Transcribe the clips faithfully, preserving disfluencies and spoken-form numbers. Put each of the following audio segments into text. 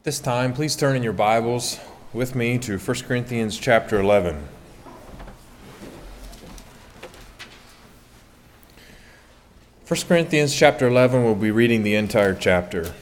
This time, please turn in your Bibles with me to First Corinthians chapter eleven. First Corinthians chapter eleven, we'll be reading the entire chapter.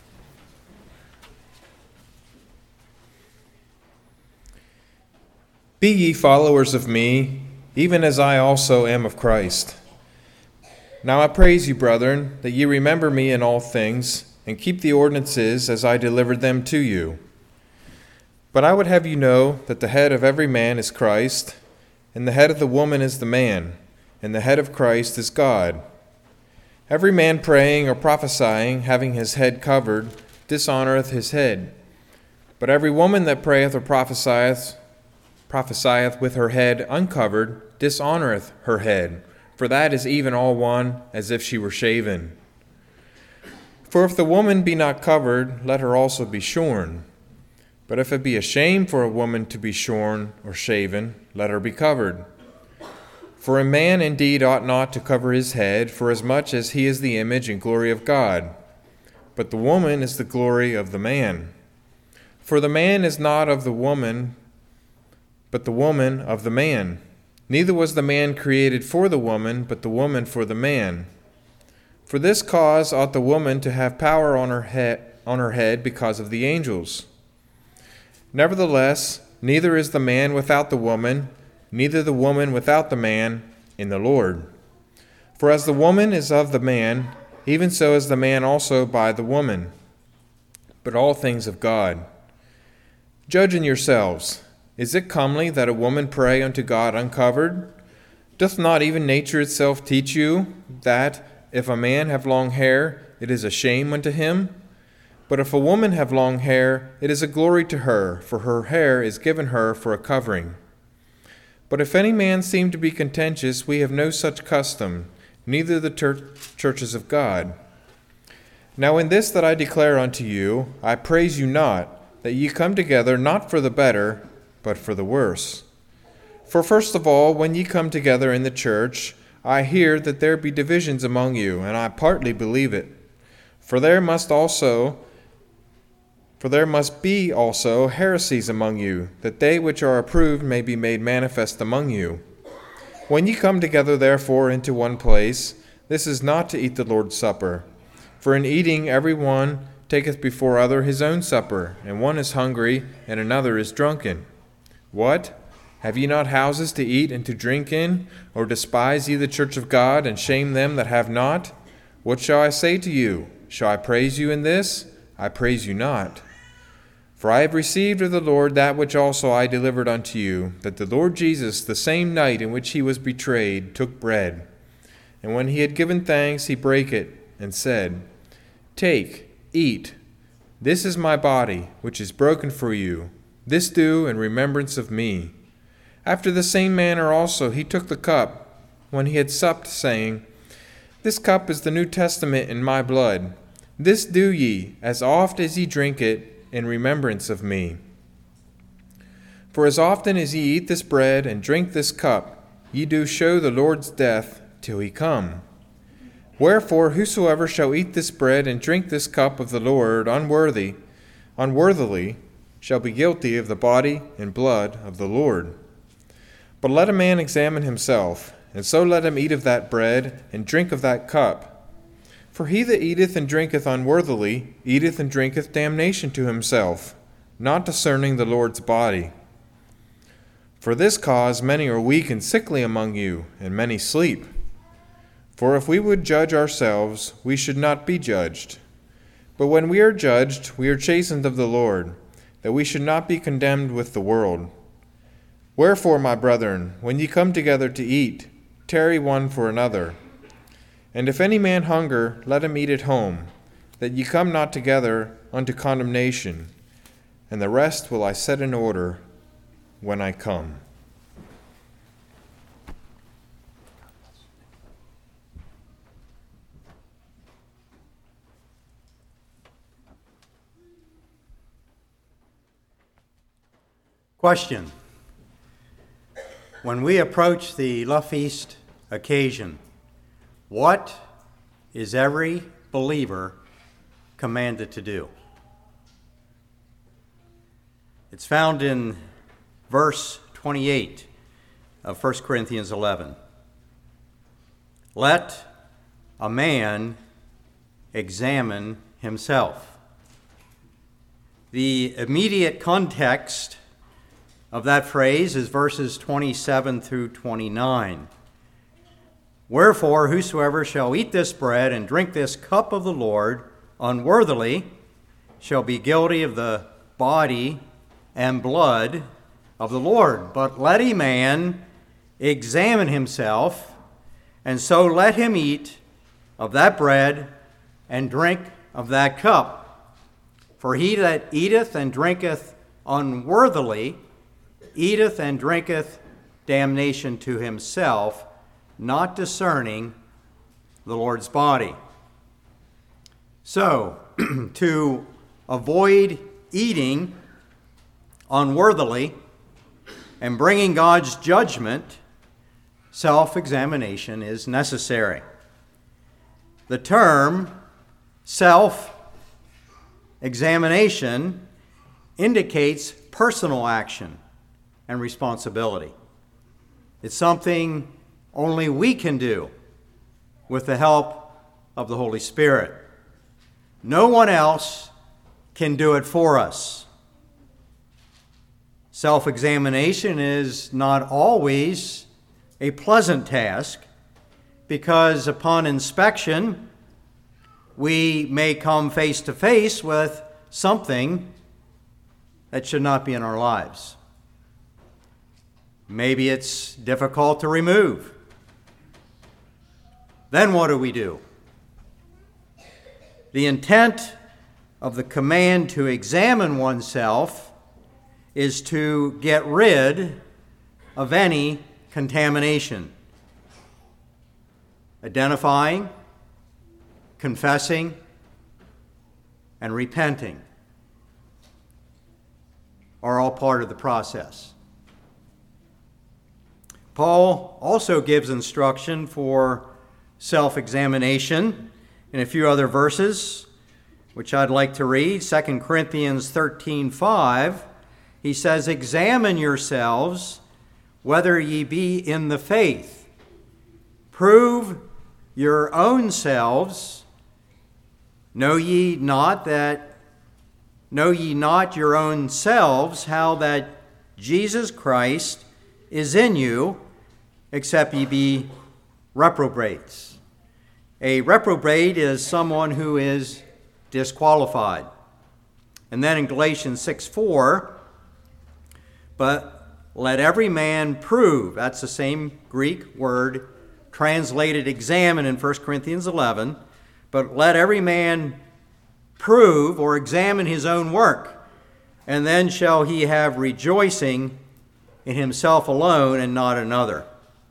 Be ye followers of me, even as I also am of Christ. Now I praise you, brethren, that ye remember me in all things, and keep the ordinances as I delivered them to you. But I would have you know that the head of every man is Christ, and the head of the woman is the man, and the head of Christ is God. Every man praying or prophesying, having his head covered, dishonoreth his head. But every woman that prayeth or prophesieth, prophesieth with her head uncovered, dishonoreth her head, for that is even all one, as if she were shaven. For if the woman be not covered, let her also be shorn. But if it be a shame for a woman to be shorn or shaven, let her be covered. For a man indeed ought not to cover his head, forasmuch as he is the image and glory of God. But the woman is the glory of the man. For the man is not of the woman, but the woman of the man. Neither was the man created for the woman, but the woman for the man. For this cause ought the woman to have power on her head, on her head because of the angels. Nevertheless, neither is the man without the woman, neither the woman without the man in the Lord. For as the woman is of the man, even so is the man also by the woman. But all things of God. Judge in yourselves. Is it comely that a woman pray unto God uncovered? Doth not even nature itself teach you that, if a man have long hair, it is a shame unto him? But if a woman have long hair, it is a glory to her, for her hair is given her for a covering. But if any man seem to be contentious, we have no such custom, neither the ter- churches of God. Now in this that I declare unto you, I praise you not, that ye come together not for the better, but for the worse. For first of all, when ye come together in the church, I hear that there be divisions among you, and I partly believe it. For there must also, for there must be also heresies among you, that they which are approved may be made manifest among you. When ye come together therefore into one place, this is not to eat the Lord's Supper. For in eating every one taketh before other his own supper, and one is hungry, and another is drunken. What? Have ye not houses to eat and to drink in? Or despise ye the church of God, and shame them that have not? What shall I say to you? Shall I praise you in this? I praise you not. For I have received of the Lord that which also I delivered unto you, that the Lord Jesus, the same night in which he was betrayed, took bread. And when he had given thanks, he brake it, and said, Take, eat. This is my body, which is broken for you. This do in remembrance of me. After the same manner also he took the cup, when he had supped, saying, This cup is the New Testament in my blood. This do ye, as oft as ye drink it, in remembrance of me. For as often as ye eat this bread and drink this cup, ye do show the Lord's death till he come. Wherefore whosoever shall eat this bread and drink this cup of the Lord unworthy, unworthily, shall be guilty of the body and blood of the Lord. But let a man examine himself, and so let him eat of that bread, and drink of that cup. For he that eateth and drinketh unworthily, eateth and drinketh damnation to himself, not discerning the Lord's body. For this cause many are weak and sickly among you, and many sleep. For if we would judge ourselves, we should not be judged. But when we are judged, we are chastened of the Lord, that we should not be condemned with the world. Wherefore, my brethren, when ye come together to eat, tarry one for another. And if any man hunger, let him eat at home, that ye come not together unto condemnation. And the rest will I set in order when I come. Question. When we approach the La Feast occasion, what is every believer commanded to do? It's found in verse twenty-eight of First Corinthians eleven. Let a man examine himself. The immediate context of that phrase is verses twenty-seven through twenty-nine. Wherefore, whosoever shall eat this bread and drink this cup of the Lord unworthily shall be guilty of the body and blood of the Lord. But let a man examine himself, and so let him eat of that bread and drink of that cup. For he that eateth and drinketh unworthily eateth and drinketh damnation to himself, not discerning the Lord's body. So, to avoid eating unworthily and bringing God's judgment, self-examination is necessary. The term self-examination indicates personal action and responsibility. It's something only we can do with the help of the Holy Spirit. No one else can do it for us. Self-examination is not always a pleasant task, because upon inspection, we may come face to face with something that should not be in our lives. Maybe it's difficult to remove. Then what do we do? The intent of the command to examine oneself is to get rid of any contamination. Identifying, confessing, and repenting are all part of the process. Paul also gives instruction for self-examination in a few other verses, which I'd like to read. Second Corinthians thirteen five, he says, "Examine yourselves whether ye be in the faith. Prove your own selves. Know ye not that, know ye not your own selves how that Jesus Christ is in you, except ye be reprobates." A reprobate is someone who is disqualified. And then in Galatians six four, "But let every man prove," that's the same Greek word translated examine in First Corinthians eleven, "but let every man prove or examine his own work, and then shall he have rejoicing in himself alone and not another."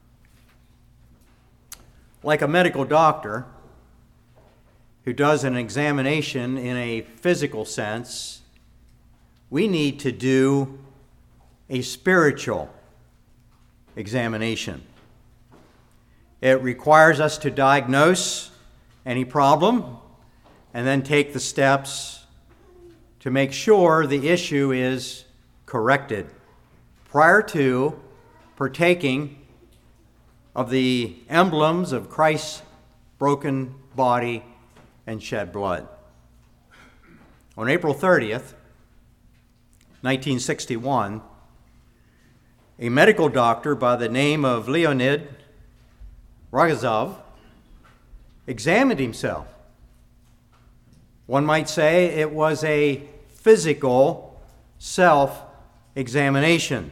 Like a medical doctor who does an examination in a physical sense, we need to do a spiritual examination. It requires us to diagnose any problem and then take the steps to make sure the issue is corrected prior to partaking of the emblems of Christ's broken body and shed blood. On April thirtieth, nineteen sixty-one, a medical doctor by the name of Leonid Rogozov examined himself. One might say it was a physical self-examination.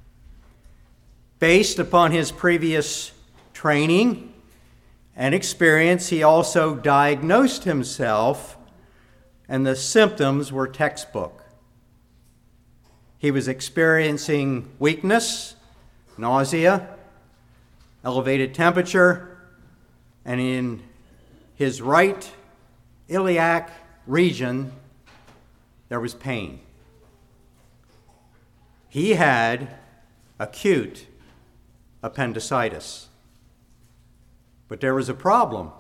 Based upon his previous training and experience, he also diagnosed himself, and the symptoms were textbook. He was experiencing weakness, nausea, elevated temperature, and in his right iliac region, there was pain. He had acute appendicitis. But there was a problem.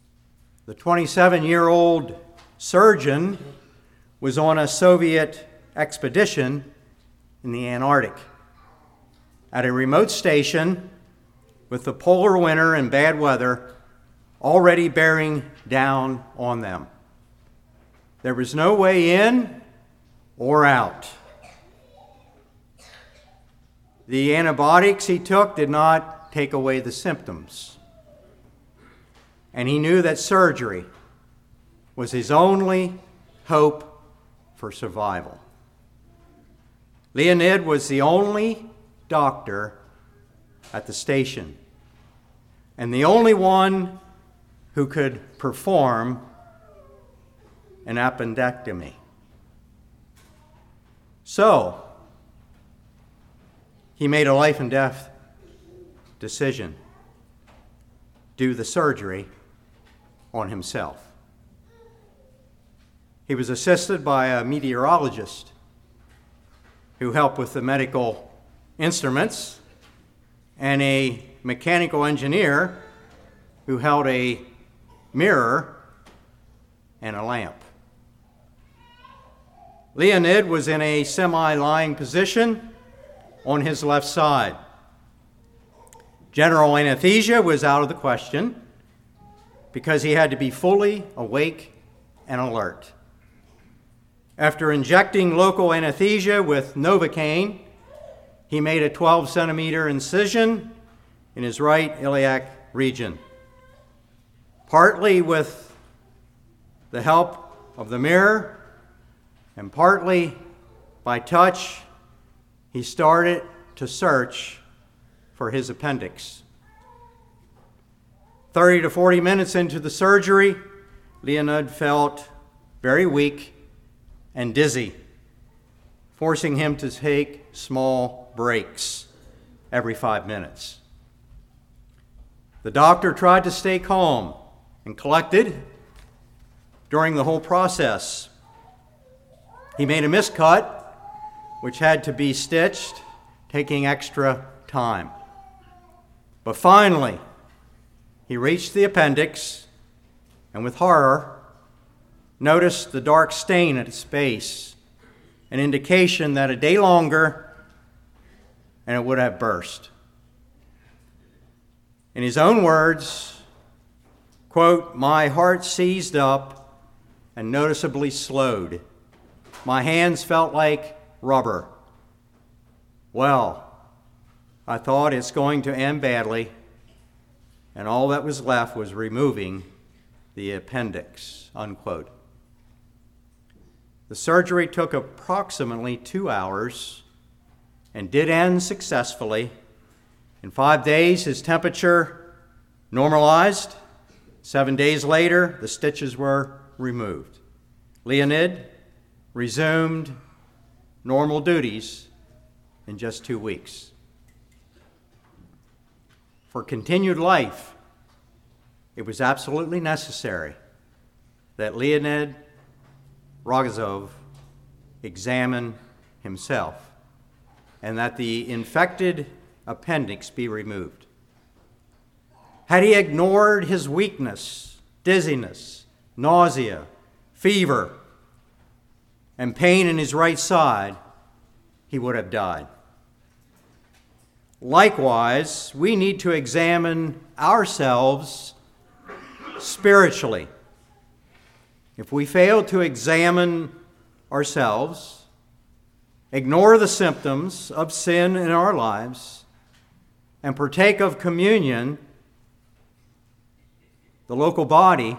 The twenty-seven-year-old surgeon was on a Soviet expedition in the Antarctic. At a remote station, with the polar winter and bad weather already bearing down on them. There was no way in or out. The antibiotics he took did not take away the symptoms. And he knew that surgery was his only hope for survival. Leonid was the only doctor at the station, and the only one who could perform an appendectomy. So, he made a life and death decision. Do the surgery on himself. He was assisted by a meteorologist who helped with the medical instruments and a mechanical engineer who held a mirror and a lamp. Leonid was in a semi-lying position on his left side. General anesthesia was out of the question because he had to be fully awake and alert. After injecting local anesthesia with Novocaine, he made a twelve centimeter incision in his right iliac region. Partly with the help of the mirror and partly by touch, he started to search for his appendix. thirty to forty minutes into the surgery, Leonid felt very weak and dizzy, forcing him to take small breaks every five minutes. The doctor tried to stay calm and collected during the whole process. He made a miscut, which had to be stitched, taking extra time. But finally, he reached the appendix and with horror noticed the dark stain at its base, an indication that a day longer and it would have burst. In his own words, quote, "My heart seized up and noticeably slowed. My hands felt like rubber. Well, I thought it's going to end badly, and all that was left was removing the appendix," unquote. The surgery took approximately two hours and did end successfully. In five days, his temperature normalized. Seven days later, the stitches were removed. Leonid resumed normal duties in just two weeks. For continued life, it was absolutely necessary that Leonid Rogozov examine himself and that the infected appendix be removed. Had he ignored his weakness, dizziness, nausea, fever, and pain in his right side, he would have died. Likewise, we need to examine ourselves spiritually. If we fail to examine ourselves, ignore the symptoms of sin in our lives, and partake of communion, the local body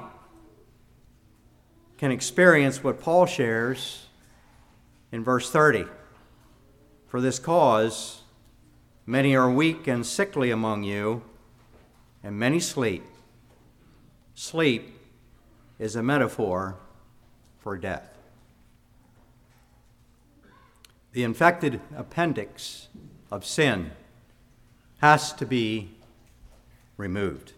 can experience what Paul shares in verse thirty. For this cause, many are weak and sickly among you, and many sleep. Sleep is a metaphor for death. The infected appendix of sin has to be removed.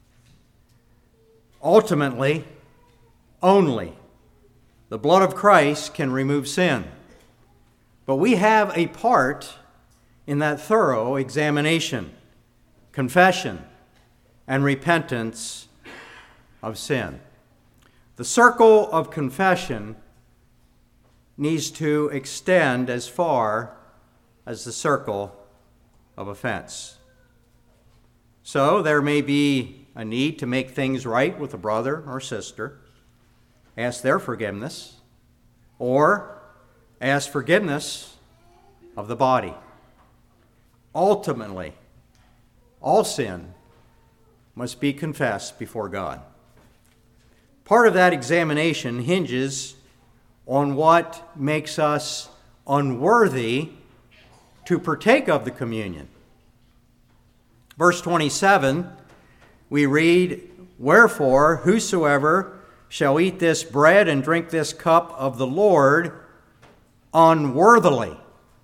Ultimately, only the blood of Christ can remove sin. But we have a part in that thorough examination, confession, and repentance of sin. The circle of confession needs to extend as far as the circle of offense. So there may be a need to make things right with a brother or sister, ask their forgiveness, or ask forgiveness of the body. Ultimately, all sin must be confessed before God. Part of that examination hinges on what makes us unworthy to partake of the communion. Verse twenty-seven, we read, "Wherefore, whosoever shall eat this bread and drink this cup of the Lord unworthily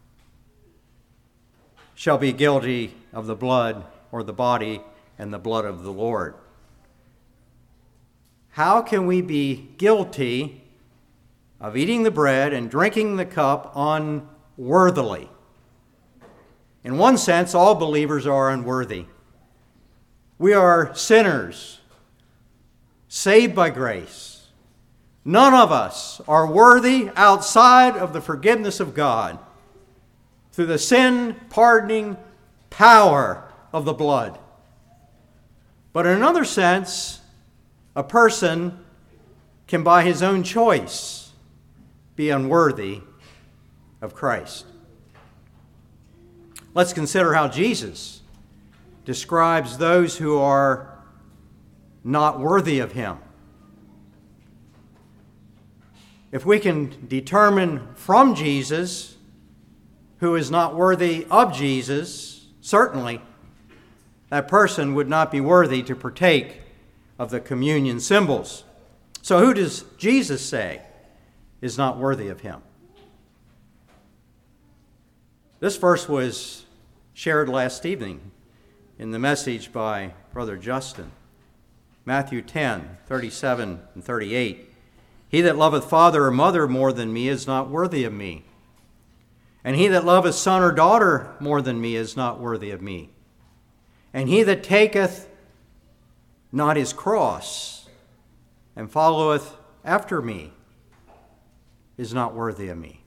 shall be guilty of the blood or the body and the blood of the Lord." How can we be guilty of eating the bread and drinking the cup unworthily? In one sense, all believers are unworthy. We are sinners, saved by grace. None of us are worthy outside of the forgiveness of God through the sin-pardoning power of the blood. But in another sense, a person can, by his own choice, be unworthy of Christ. Let's consider how Jesus describes those who are not worthy of him. If we can determine from Jesus who is not worthy of Jesus, certainly that person would not be worthy to partake of the communion symbols. So who does Jesus say is not worthy of him? This verse was shared last evening in the message by Brother Justin. Matthew ten, thirty-seven and thirty-eight. "He that loveth father or mother more than me is not worthy of me. And he that loveth son or daughter more than me is not worthy of me. And he that taketh not his cross and followeth after me is not worthy of me."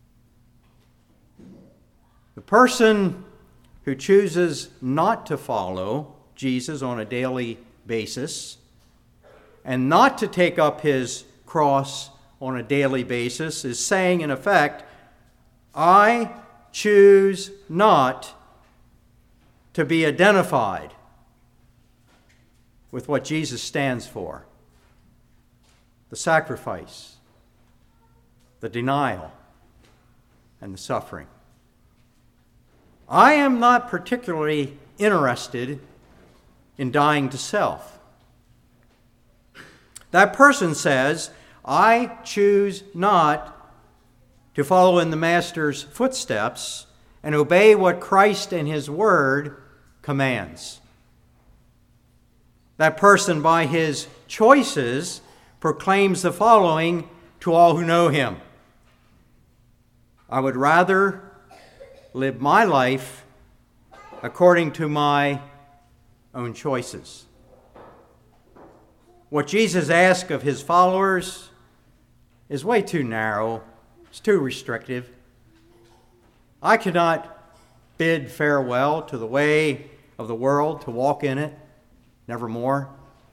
The person who chooses not to follow Jesus on a daily basis and not to take up his cross on a daily basis is saying, in effect, I choose not to be identified with what Jesus stands for: the sacrifice, the denial, and the suffering. I am not particularly interested in dying to self. That person says, I choose not to follow in the Master's footsteps and obey what Christ and his word commands. That person, by his choices, proclaims the following to all who know him: I would rather live my life according to my own choices. What Jesus asks of his followers is way too narrow. It's too restrictive. I cannot bid farewell to the way of the world, to walk in it, nevermore.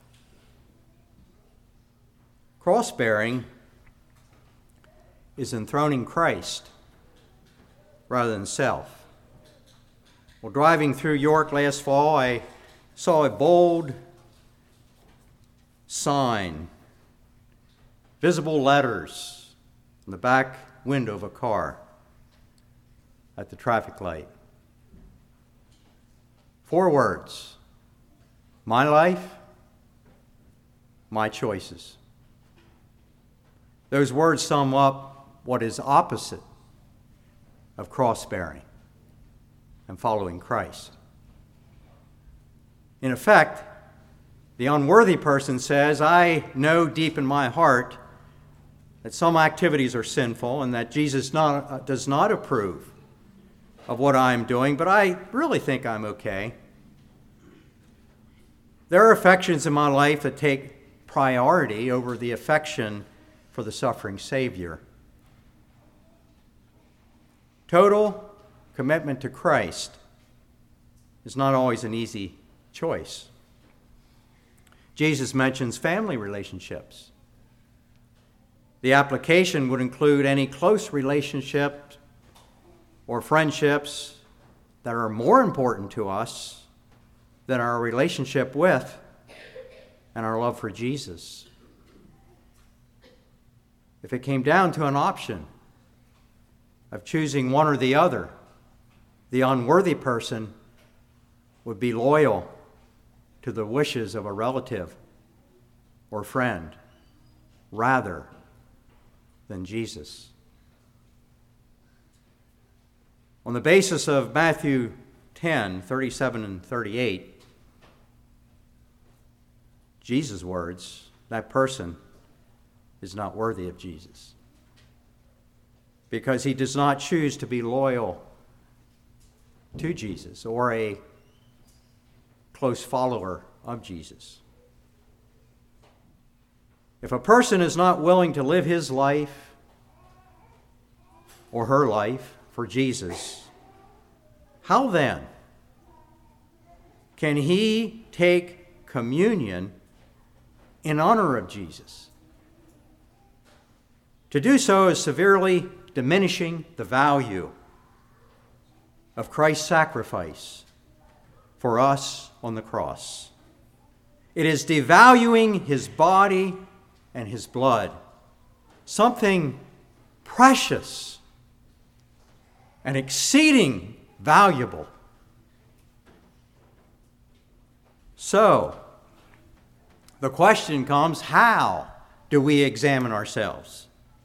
Cross-bearing is enthroning Christ rather than self. Well, driving through York last fall, I saw a bold sign, visible letters in the back window of a car at the traffic light. Four words: my life, my choices. Those words sum up what is opposite of cross-bearing and following Christ. In effect, the unworthy person says, I know deep in my heart that some activities are sinful and that Jesus not, uh, does not approve of what I'm doing, but I really think I'm okay. There are affections in my life that take priority over the affection for the suffering Savior. Total commitment to Christ is not always an easy choice. Jesus mentions family relationships. The application would include any close relationships or friendships that are more important to us than our relationship with and our love for Jesus. If it came down to an option of choosing one or the other, the unworthy person would be loyal to the wishes of a relative or friend rather than Jesus. On the basis of Matthew ten, thirty-seven and thirty-eight, Jesus' words, that person is not worthy of Jesus because he does not choose to be loyal to Jesus or a close follower of Jesus. If a person is not willing to live his life or her life for Jesus, how then can he take communion in honor of Jesus? To do so is severely diminishing the value of Christ's sacrifice for us on the cross. It is devaluing his body and his blood, something precious and exceeding valuable. So, the question comes, how do we examine ourselves?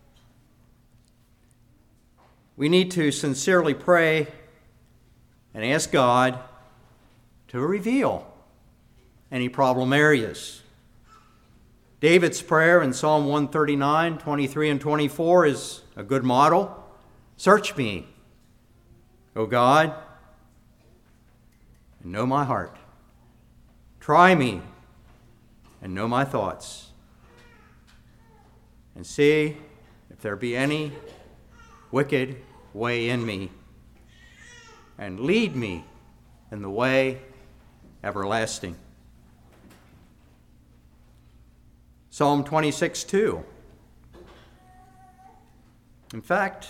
We need to sincerely pray and ask God to reveal any problem areas. David's prayer in Psalm one thirty-nine, twenty-three and twenty-four is a good model. Search me, O God, and know my heart. Try me and know my thoughts, and see if there be any wicked way in me, and lead me in the way everlasting. Psalm twenty-six, two. In fact,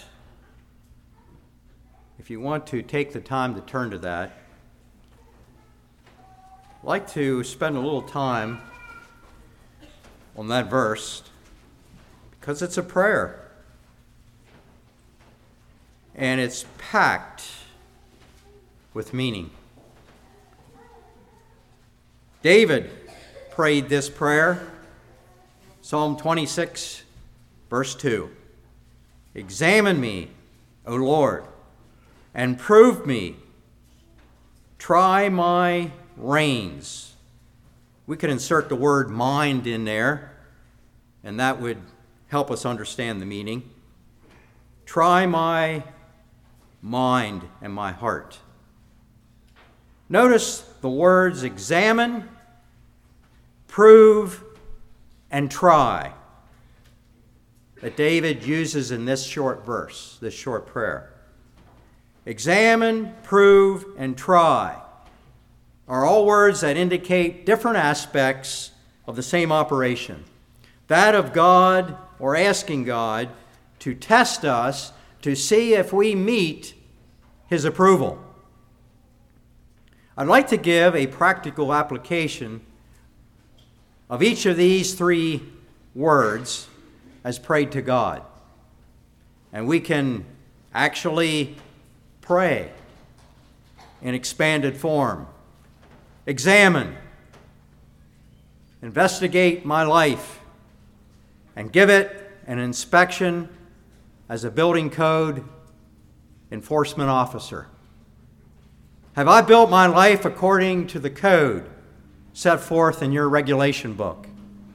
if you want to take the time to turn to that, I'd like to spend a little time on that verse because it's a prayer. And it's packed with meaning. David prayed this prayer, Psalm twenty-six, verse two. Examine me, O Lord, and prove me. Try my reins. We could insert the word mind in there, and that would help us understand the meaning. Try my mind and my heart. Notice the words examine, prove, and try that David uses in this short verse, this short prayer. Examine, prove, and try are all words that indicate different aspects of the same operation. That of God, or asking God to test us to see if we meet his approval. I'd like to give a practical application of each of these three words as prayed to God. And we can actually pray in expanded form. Examine, investigate my life, and give it an inspection as a building code enforcement officer. Have I built my life according to the code set forth in your regulation book?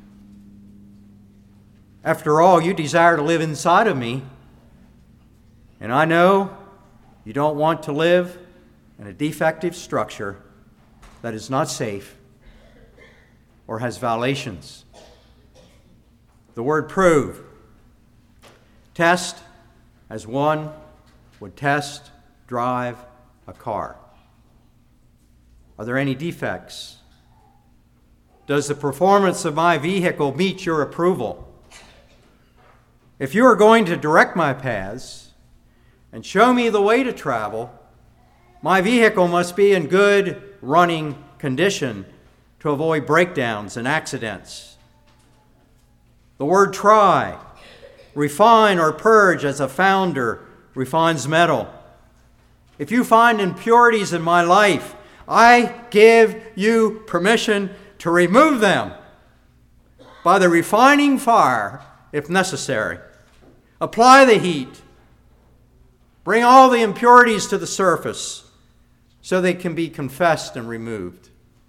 After all, you desire to live inside of me, and I know you don't want to live in a defective structure that is not safe or has violations. The word prove. Test as one would test drive a car. Are there any defects? Does the performance of my vehicle meet your approval? If you are going to direct my paths and show me the way to travel, my vehicle must be in good running condition to avoid breakdowns and accidents. The word try, refine or purge as a founder refines metal. If you find impurities in my life, I give you permission to remove them by the refining fire if necessary. Apply the heat. Bring all the impurities to the surface so they can be confessed and removed.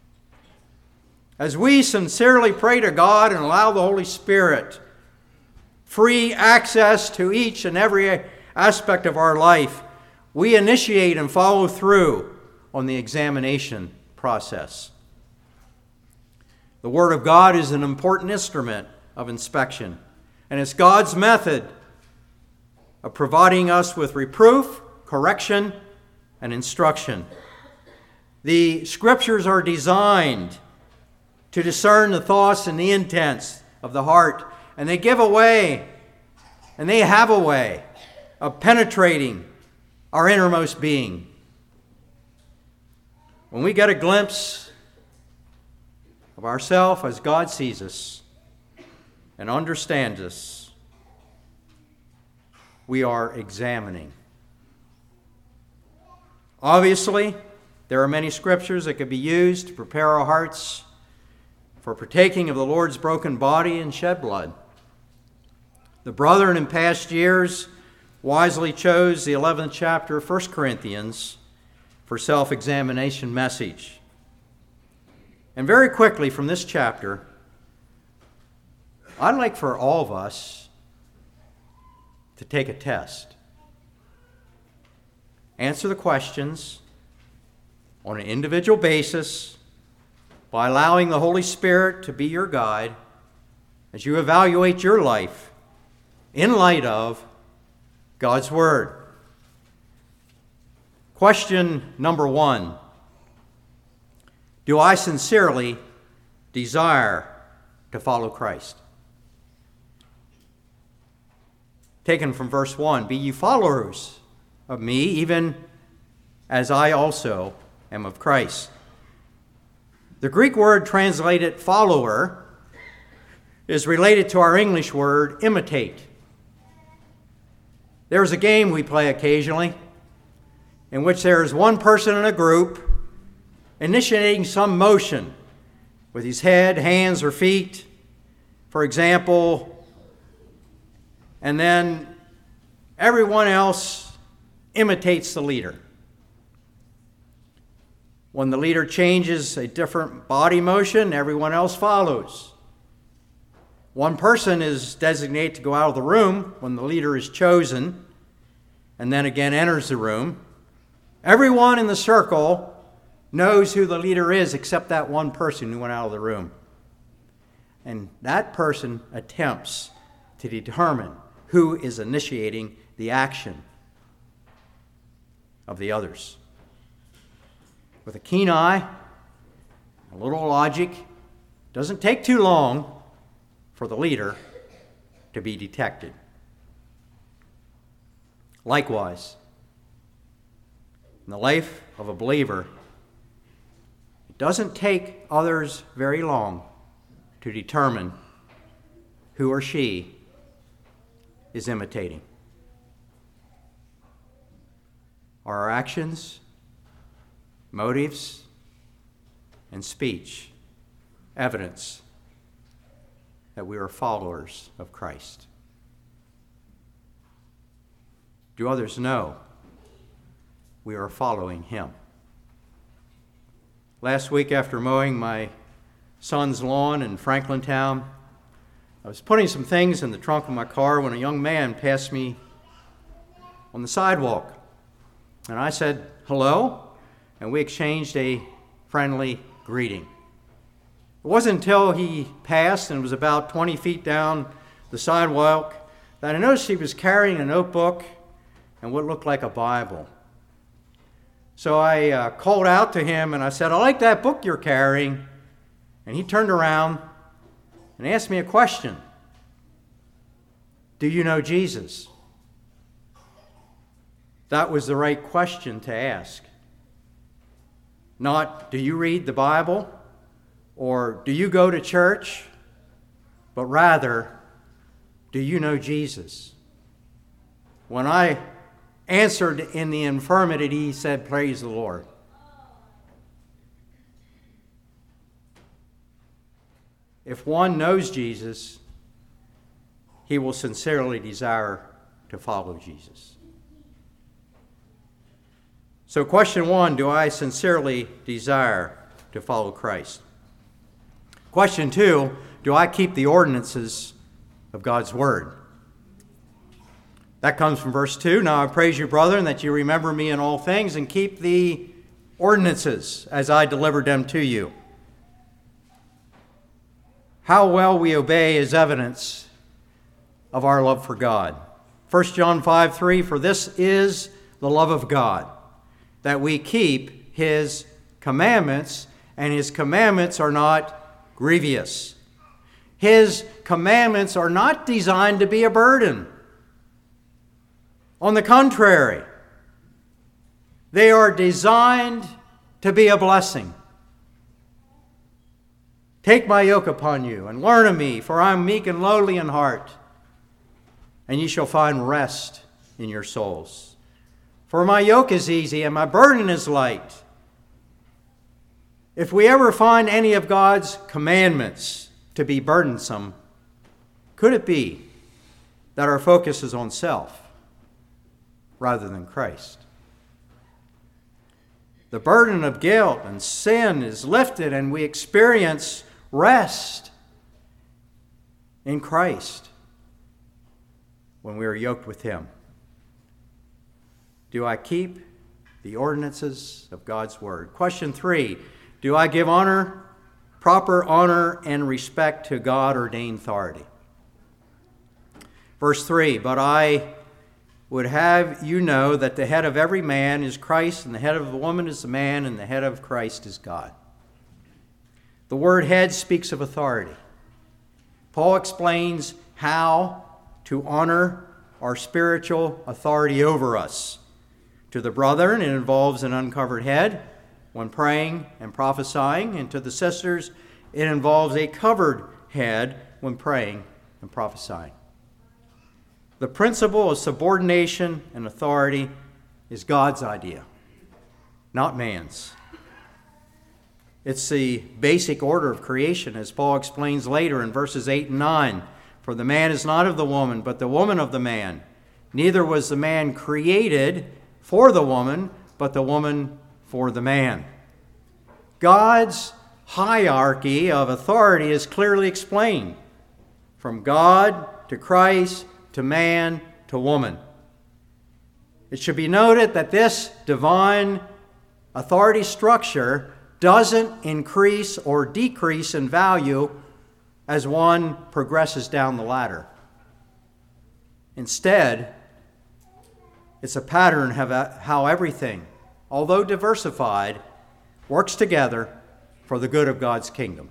As we sincerely pray to God and allow the Holy Spirit free access to each and every aspect of our life, we initiate and follow through on the examination process. The Word of God is an important instrument of inspection, and it's God's method of providing us with reproof, correction, and instruction. The Scriptures are designed to discern the thoughts and the intents of the heart, and they give a way, and they have a way of penetrating our innermost being. When we get a glimpse of ourselves as God sees us and understands us, we are examining. Obviously, there are many scriptures that could be used to prepare our hearts for partaking of the Lord's broken body and shed blood. The brethren in past years wisely chose the eleventh chapter of First Corinthians for self-examination message. And very quickly from this chapter, I'd like for all of us to take a test. Answer the questions on an individual basis by allowing the Holy Spirit to be your guide as you evaluate your life in light of God's Word. Question number one: do I sincerely desire to follow Christ? Taken from verse one, be ye followers of me, even as I also am of Christ. The Greek word translated follower is related to our English word imitate. There's a game we play occasionally in which there is one person in a group initiating some motion with his head, hands, or feet, for example, and then everyone else imitates the leader. When the leader changes a different body motion, everyone else follows. One person is designated to go out of the room when the leader is chosen, and then again enters the room. Everyone in the circle knows who the leader is except that one person who went out of the room. And that person attempts to determine who is initiating the action of the others. With a keen eye, a little logic, doesn't take too long for the leader to be detected. Likewise, in the life of a believer, it doesn't take others very long to determine who or she is imitating. Are our actions, motives, and speech evidence that we are followers of Christ? Do others know we are following Him? Last week, after mowing my son's lawn in Franklintown, I was putting some things in the trunk of my car when a young man passed me on the sidewalk. And I said, hello, and we exchanged a friendly greeting. It wasn't until he passed and was about twenty feet down the sidewalk that I noticed he was carrying a notebook and what looked like a Bible. So I uh, called out to him and I said, I like that book you're carrying. And he turned around and asked me a question. Do you know Jesus? That was the right question to ask. Not, do you read the Bible? Or do you go to church? But rather, do you know Jesus? When I answered in the affirmative, he said, praise the Lord. If one knows Jesus, he will sincerely desire to follow Jesus. So question one, do I sincerely desire to follow Christ? Question two, do I keep the ordinances of God's word? That comes from verse two. Now I praise you, brethren, that you remember me in all things and keep the ordinances as I delivered them to you. How well we obey is evidence of our love for God. First John five three, for this is the love of God, that we keep his commandments, and his commandments are not grievous. His commandments are not designed to be a burden. On the contrary, they are designed to be a blessing. Take my yoke upon you and learn of me, for I am meek and lowly in heart, and ye shall find rest in your souls. For my yoke is easy and my burden is light. If we ever find any of God's commandments to be burdensome, could it be that our focus is on self rather than Christ? The burden of guilt and sin is lifted, and we experience rest in Christ when we are yoked with him. Do I keep the ordinances of God's word? Question three, do I give honor, proper honor and respect to God-ordained authority? Verse three, but I would have you know that the head of every man is Christ, and the head of the woman is the man, and the head of Christ is God. The word head speaks of authority. Paul explains how to honor our spiritual authority over us. To the brethren, it involves an uncovered head when praying and prophesying, and to the sisters, it involves a covered head when praying and prophesying. The principle of subordination and authority is God's idea, not man's. It's the basic order of creation, as Paul explains later in verses eight and nine. For the man is not of the woman, but the woman of the man. Neither was the man created for the woman, but the woman for the man. God's hierarchy of authority is clearly explained. From God to Christ to man to woman. It should be noted that this divine authority structure doesn't increase or decrease in value as one progresses down the ladder. Instead, it's a pattern of how everything, although diversified, works together for the good of God's kingdom.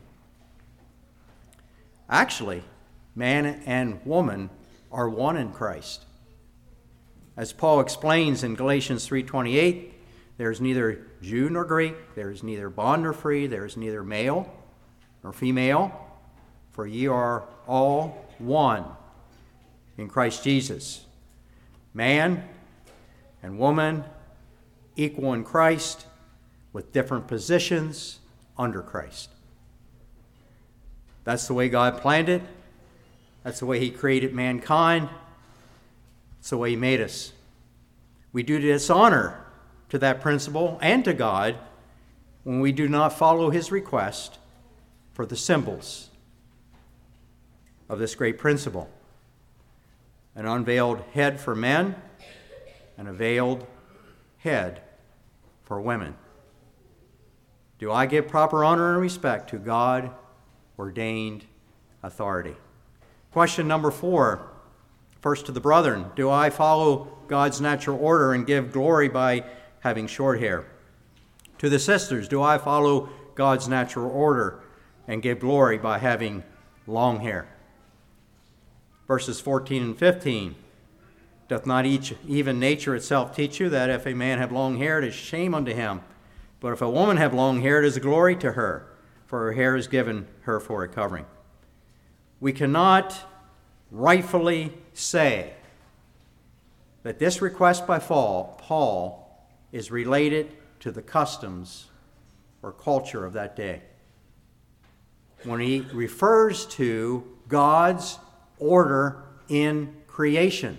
Actually, man and woman are one in Christ. As Paul explains in Galatians three twenty-eight, there is neither Jew nor Greek, there is neither bond nor free, there is neither male nor female, for ye are all one in Christ Jesus. Man and woman equal in Christ with different positions under Christ. That's the way God planned it. That's the way he created mankind. It's the way he made us. We do dishonor to that principle and to God when we do not follow his request for the symbols of this great principle. An unveiled head for men and a veiled head for women. Do I give proper honor and respect to God-ordained authority? Question number four, First to the brethren, do I follow God's natural order and give glory by having short hair? To the sisters, do I follow God's natural order and give glory by having long hair? Verses fourteen and fifteen, doth not each, even nature itself teach you that if a man have long hair, it is shame unto him? But if a woman have long hair, it is a glory to her, for her hair is given her for a covering. We cannot rightfully say that this request by Paul is related to the customs or culture of that day. When he refers to God's order in creation,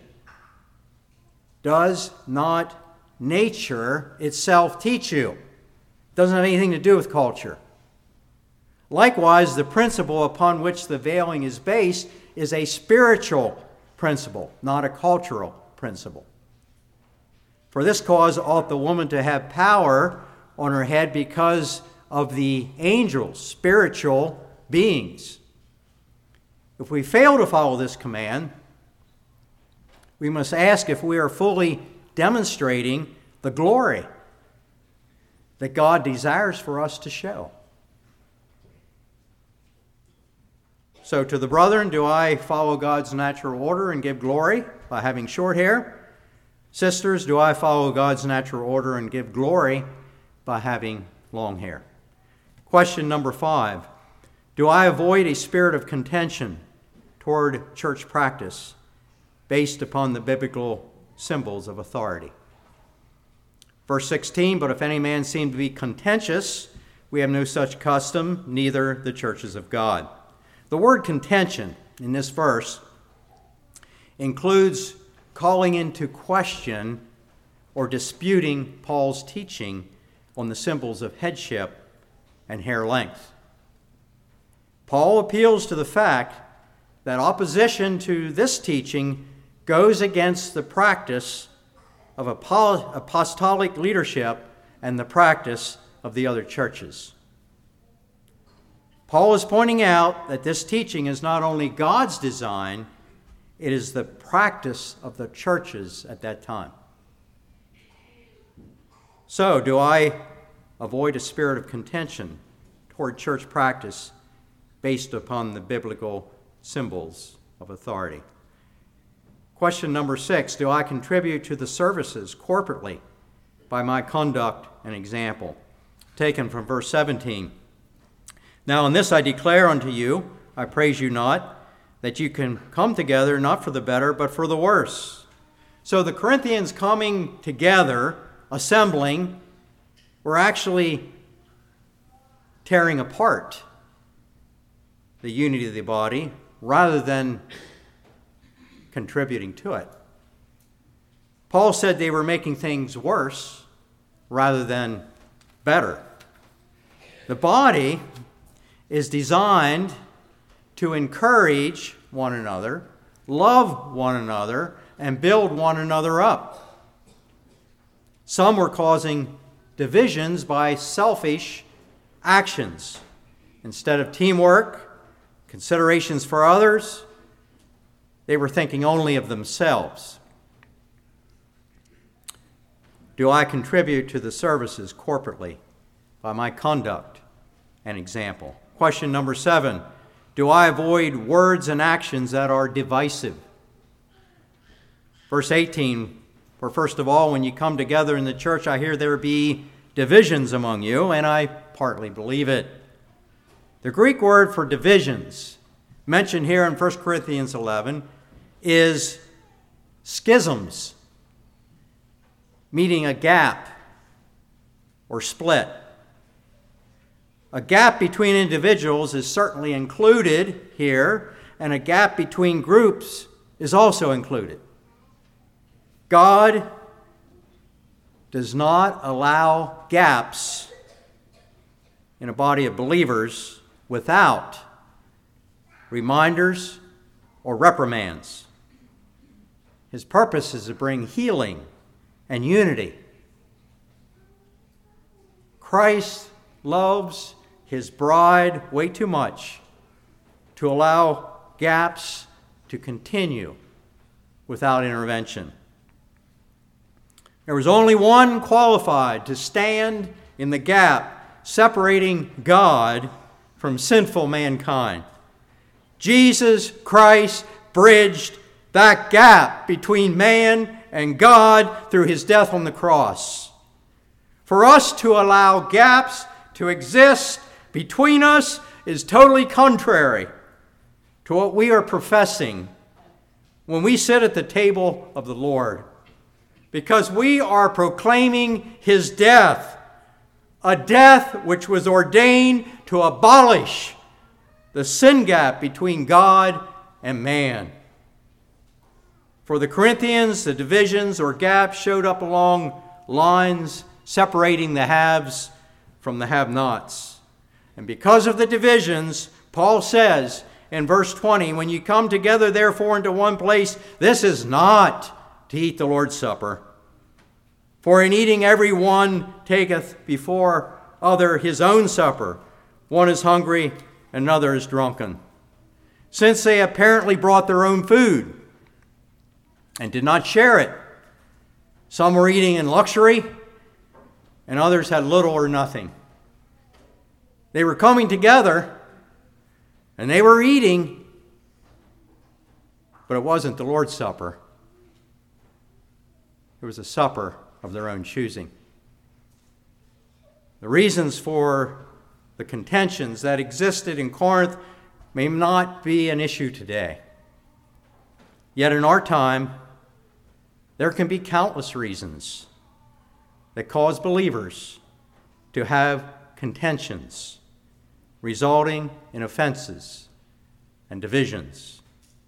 does not nature itself teach you? It doesn't have anything to do with culture. Likewise, the principle upon which the veiling is based is a spiritual principle, not a cultural principle. For this cause ought the woman to have power on her head because of the angels, spiritual beings. If we fail to follow this command, we must ask if we are fully demonstrating the glory that God desires for us to show. So to the brethren, do I follow God's natural order and give glory by having short hair? Sisters, do I follow God's natural order and give glory by having long hair? Question number five, do I avoid a spirit of contention toward church practice based upon the biblical symbols of authority? Verse sixteen, but if any man seem to be contentious, we have no such custom, neither the churches of God. The word contention in this verse includes calling into question or disputing Paul's teaching on the symbols of headship and hair length. Paul appeals to the fact that opposition to this teaching goes against the practice of apostolic leadership and the practice of the other churches. Paul is pointing out that this teaching is not only God's design, it is the practice of the churches at that time. So, do I avoid a spirit of contention toward church practice based upon the biblical symbols of authority? Question number six, do I contribute to the services corporately by my conduct and example? Taken from verse seventeen. Now in this I declare unto you, I praise you not, that you can come together not for the better, but for the worse. So the Corinthians coming together, assembling, were actually tearing apart the unity of the body rather than contributing to it. Paul said they were making things worse rather than better. The body is designed to encourage one another, love one another, and build one another up. Some were causing divisions by selfish actions. Instead of teamwork, considerations for others, they were thinking only of themselves. Do I contribute to the services corporately by my conduct and example? Question number seven, do I avoid words and actions that are divisive? Verse eighteen, for first of all, when you come together in the church, I hear there be divisions among you, and I partly believe it. The Greek word for divisions mentioned here in First Corinthians eleven is schisms, meaning a gap or split. A gap between individuals is certainly included here, and a gap between groups is also included. God does not allow gaps in a body of believers without reminders or reprimands. His purpose is to bring healing and unity. Christ loves his bride way too much to allow gaps to continue without intervention. There was only one qualified to stand in the gap separating God from sinful mankind. Jesus Christ bridged that gap between man and God through his death on the cross. For us to allow gaps to exist between us is totally contrary to what we are professing when we sit at the table of the Lord, because we are proclaiming his death, a death which was ordained to abolish the sin gap between God and man. For the Corinthians, the divisions or gaps showed up along lines separating the haves from the have-nots. And because of the divisions, Paul says in verse twenty, when you come together therefore into one place, this is not to eat the Lord's Supper. For in eating every one taketh before other his own supper. One is hungry, another is drunken. Since they apparently brought their own food and did not share it, some were eating in luxury, and others had little or nothing. They were coming together, and they were eating, but it wasn't the Lord's Supper. It was a supper of their own choosing. The reasons for the contentions that existed in Corinth may not be an issue today. Yet in our time, there can be countless reasons that cause believers to have contentions, resulting in offenses and divisions.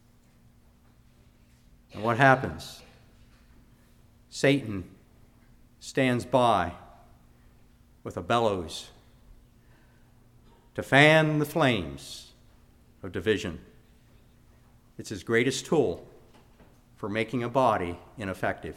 And what happens? Satan stands by with a bellows to fan the flames of division. It's his greatest tool for making a body ineffective.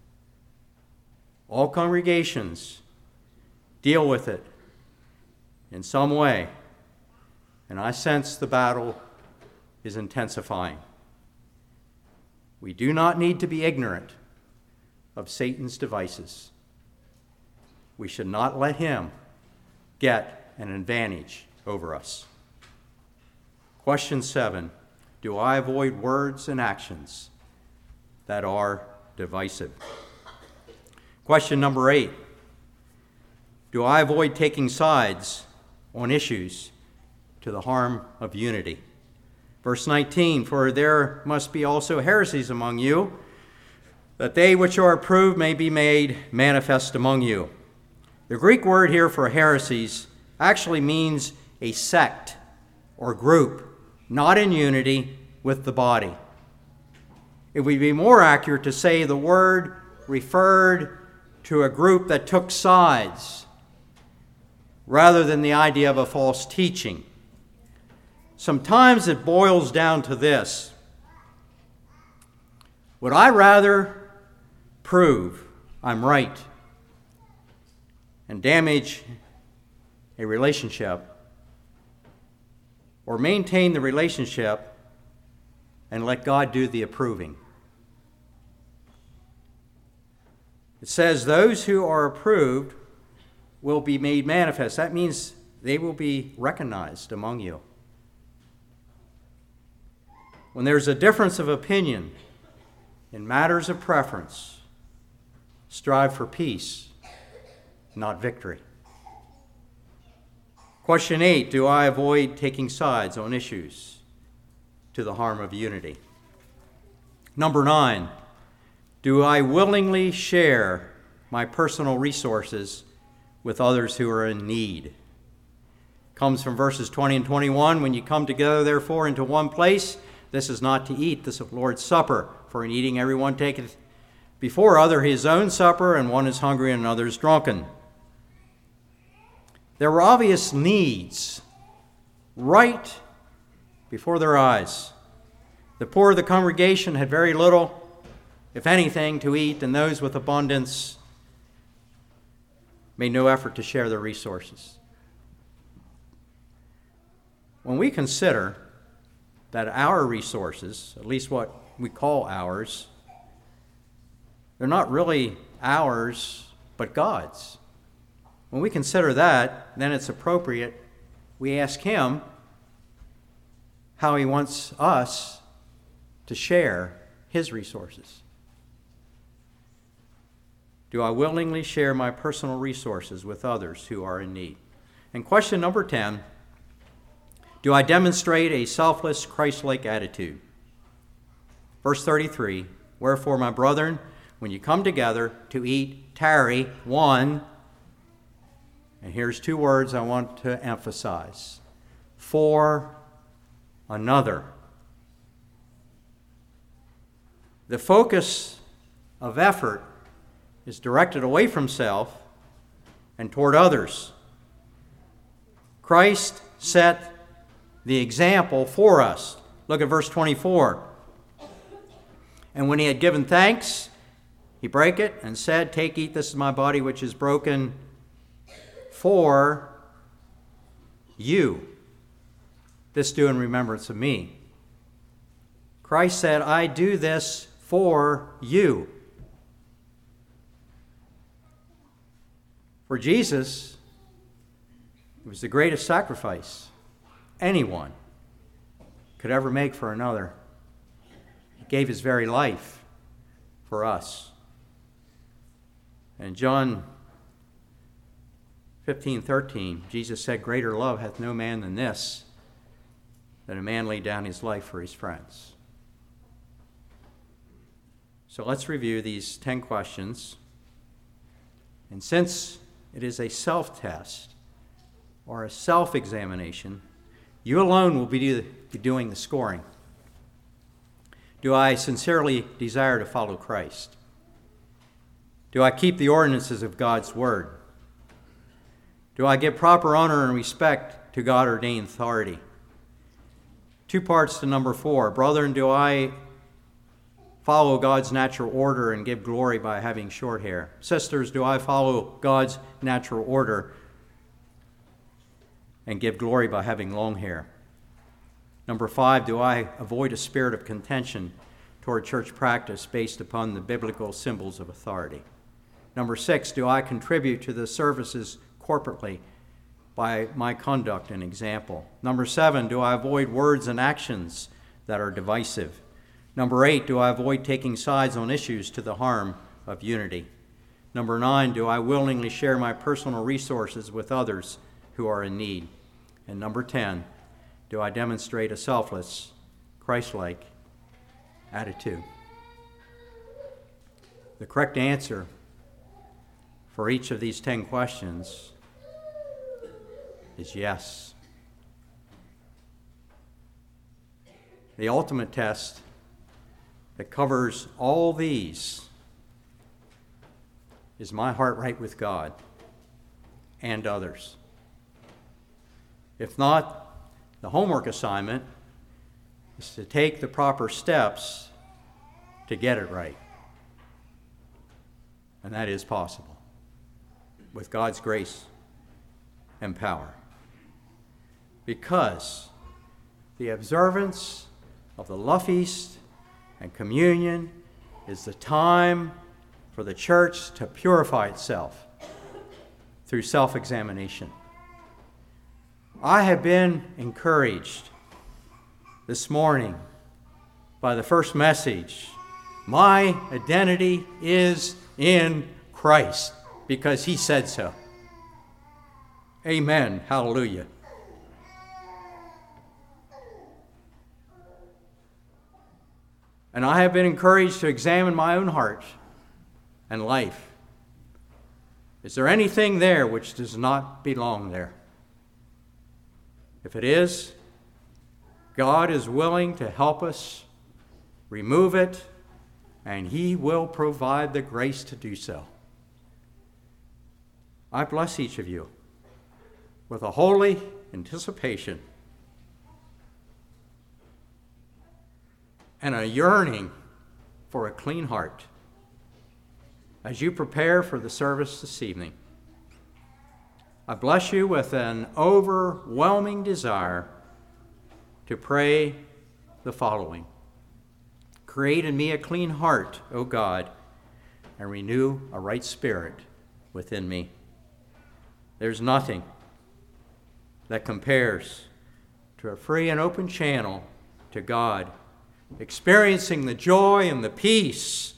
All congregations deal with it in some way, and I sense the battle is intensifying. We do not need to be ignorant of Satan's devices. We should not let him get an advantage over us. Question seven, do I avoid words and actions that are divisive? Question number eight, do I avoid taking sides on issues to the harm of unity? Verse nineteen, for there must be also heresies among you, that they which are approved may be made manifest among you. The Greek word here for heresies actually means a sect or group, not in unity with the body. It would be more accurate to say the word referred to a group that took sides, rather than the idea of a false teaching. Sometimes it boils down to this: would I rather prove I'm right and damage a relationship, or maintain the relationship and let God do the approving? It says those who are approved will be made manifest. That means they will be recognized among you. When there's a difference of opinion in matters of preference, strive for peace, not victory. Question eight, do I avoid taking sides on issues to the harm of unity? Number nine, do I willingly share my personal resources with others who are in need? Comes from verses twenty and twenty-one. When you come together, therefore, into one place, this is not to eat this Lord's Supper. For in eating everyone taketh before other his own supper, and one is hungry and another is drunken. There were obvious needs right before their eyes. The poor of the congregation had very little, if anything, to eat, and those with abundance made no effort to share their resources. When we consider that our resources, at least what we call ours, they're not really ours, but God's. When we consider that, then it's appropriate we ask Him how He wants us to share His resources. Do I willingly share my personal resources with others who are in need? And question number ten, do I demonstrate a selfless, Christ-like attitude? Verse thirty-three, wherefore, my brethren, when you come together to eat, tarry, one, and here's two words I want to emphasize, for another. The focus of effort is directed away from self and toward others. Christ set the example for us. Look at verse twenty-four. And when he had given thanks, he brake it and said, take, eat, this is my body which is broken for you. This do in remembrance of me. Christ said, I do this for you. For Jesus, it was the greatest sacrifice anyone could ever make for another. He gave his very life for us. And John fifteen thirteen, Jesus said, greater love hath no man than this, that a man lay down his life for his friends. So let's review these ten questions. And since it is a self-test or a self-examination, you alone will be, do, be doing the scoring. Do I sincerely desire to follow Christ? Do I keep the ordinances of God's word? Do I give proper honor and respect to God-ordained authority? Two parts to number four. Brethren, do I follow God's natural order and give glory by having short hair? Sisters, do I follow God's natural order and give glory by having long hair? Number five, do I avoid a spirit of contention toward church practice based upon the biblical symbols of authority? Number six, do I contribute to the services corporately by my conduct and example? Number seven, do I avoid words and actions that are divisive? Number eight, do I avoid taking sides on issues to the harm of unity? Number nine, do I willingly share my personal resources with others who are in need? And number ten, do I demonstrate a selfless, Christ-like attitude? The correct answer for each of these ten questions is yes. The ultimate test that covers all these is my heart right with God and others. If not, the homework assignment is to take the proper steps to get it right. And that is possible with God's grace and power. Because the observance of the love feast and communion is the time for the church to purify itself through self-examination. I have been encouraged this morning by the first message. My identity is in Christ because he said so. Amen. Hallelujah. And I have been encouraged to examine my own heart and life. Is there anything there which does not belong there? If it is, God is willing to help us remove it, and he will provide the grace to do so. I bless each of you with a holy anticipation and a yearning for a clean heart as you prepare for the service this evening. I bless you with an overwhelming desire to pray the following. create in me a clean heart, O God, and renew a right spirit within me. There's nothing that compares to a free and open channel to God, experiencing the joy and the peace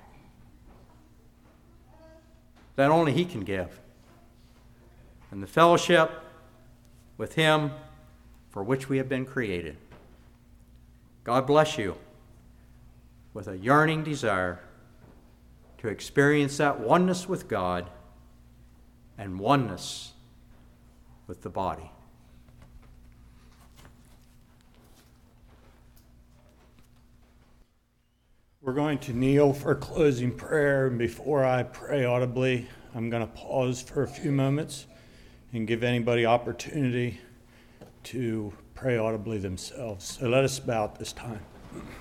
that only He can give, and the fellowship with Him for which we have been created. God bless you with a yearning desire to experience that oneness with God and oneness with the body. We're going to kneel for closing prayer, and before I pray audibly, I'm going to pause for a few moments and give anybody opportunity to pray audibly themselves. So let us bow at this time.